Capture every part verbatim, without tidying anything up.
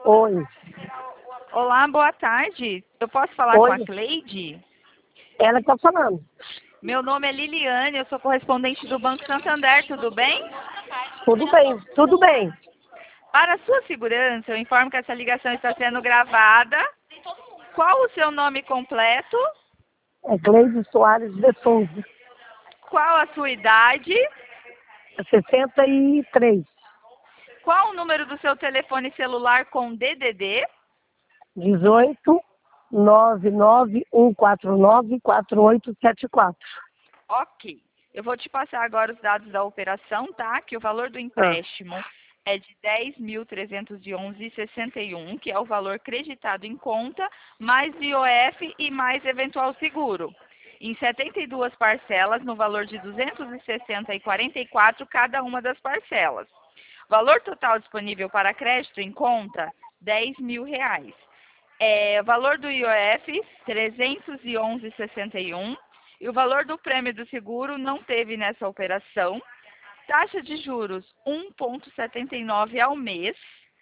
Oi. Olá, boa tarde. Eu posso falar Oi. com a Cleide? Ela que tá falando. Meu nome é Liliane, eu sou correspondente do Banco Santander, tudo bem? Tudo bem, tudo bem. Para sua segurança, eu informo que essa ligação está sendo gravada. Qual o seu nome completo? É Cleide Soares de Souza. Qual a sua idade? sessenta e três. Qual o número do seu telefone celular com D D D? dezoito, nove nove um quatro nove quatro oito sete quatro. Ok. Eu vou te passar agora os dados da operação, tá? Que o valor do Ah, empréstimo é de dez mil trezentos e onze vírgula sessenta e um, que é o valor creditado em conta, mais I O F e mais eventual seguro. Em setenta e duas parcelas, no valor de duzentos e sessenta vírgula quarenta e quatro cada uma das parcelas. Valor total disponível para crédito em conta, dez mil reais. É, valor do I O F, trezentos e onze vírgula sessenta e um. E o valor do prêmio do seguro não teve nessa operação. Taxa de juros um vírgula setenta e nove ao mês.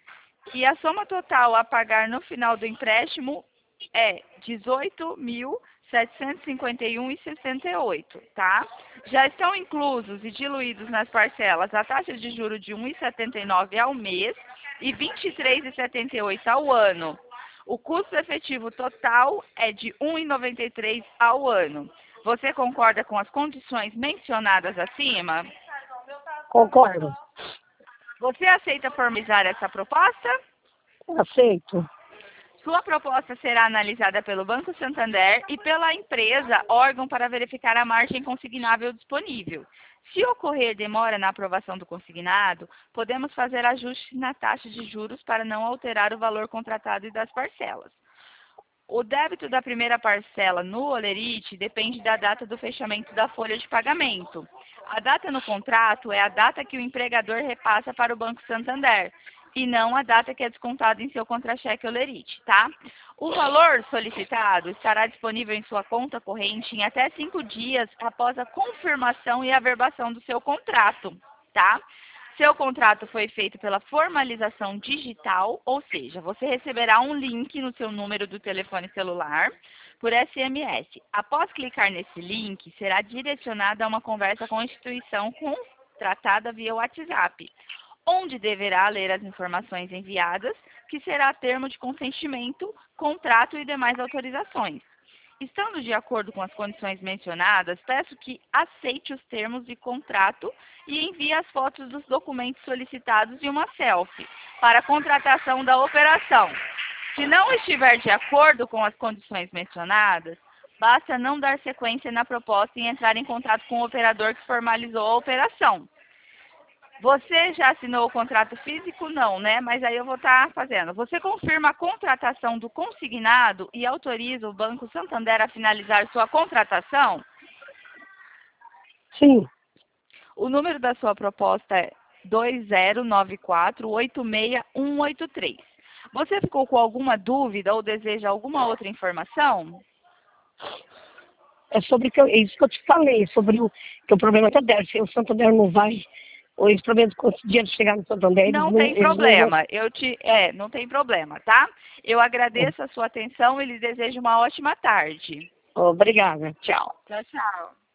E a soma total a pagar no final do empréstimo é dezoito mil setecentos e cinquenta e um vírgula sessenta e oito, tá? Já estão inclusos e diluídos nas parcelas a taxa de juros de um vírgula setenta e nove ao mês e vinte e três vírgula setenta e oito ao ano. O custo efetivo total é de um vírgula noventa e três ao ano. Você concorda com as condições mencionadas acima? concordo. Você aceita formalizar essa proposta? Aceito. Sua proposta será analisada pelo Banco Santander e pela empresa, órgão para verificar a margem consignável disponível. Se ocorrer demora na aprovação do consignado, podemos fazer ajustes na taxa de juros para não alterar o valor contratado e das parcelas. O débito da primeira parcela no Olerite depende da data do fechamento da folha de pagamento. A data no contrato é a data que o empregador repassa para o Banco Santander e não a data que é descontada em seu contra-cheque Olerite, tá? O valor solicitado estará disponível em sua conta corrente em até cinco dias após a confirmação e averbação do seu contrato, tá? Seu contrato foi feito pela formalização digital, ou seja, você receberá um link no seu número do telefone celular por S M S. Após clicar nesse link, será direcionada a uma conversa com a instituição contratada via WhatsApp, onde deverá ler as informações enviadas, que será termo de consentimento, contrato e demais autorizações. Estando de acordo com as condições mencionadas, peço que aceite os termos de contrato e envie as fotos dos documentos solicitados e uma selfie para a contratação da operação. Se não estiver de acordo com as condições mencionadas, basta não dar sequência na proposta e entrar em contato com o operador que formalizou a operação. Você já assinou o contrato físico? Não, né? Mas aí eu vou estar fazendo. Você confirma a contratação do consignado e autoriza o Banco Santander a finalizar sua contratação? Sim. O número da sua proposta é dois zero nove quatro oito seis um oito três. Você ficou com alguma dúvida ou deseja alguma outra informação? É sobre que eu, é isso que eu te falei, sobre o, que o problema é Santander. Se o Santander não vai, ou esse problema de conseguir dinheiro chegar no Santander, eles Não não, tem eles não vão. problema. Eu te, é, não tem problema, tá? Eu agradeço a sua atenção e lhe desejo uma ótima tarde. Obrigada. Tchau. Tchau, tchau.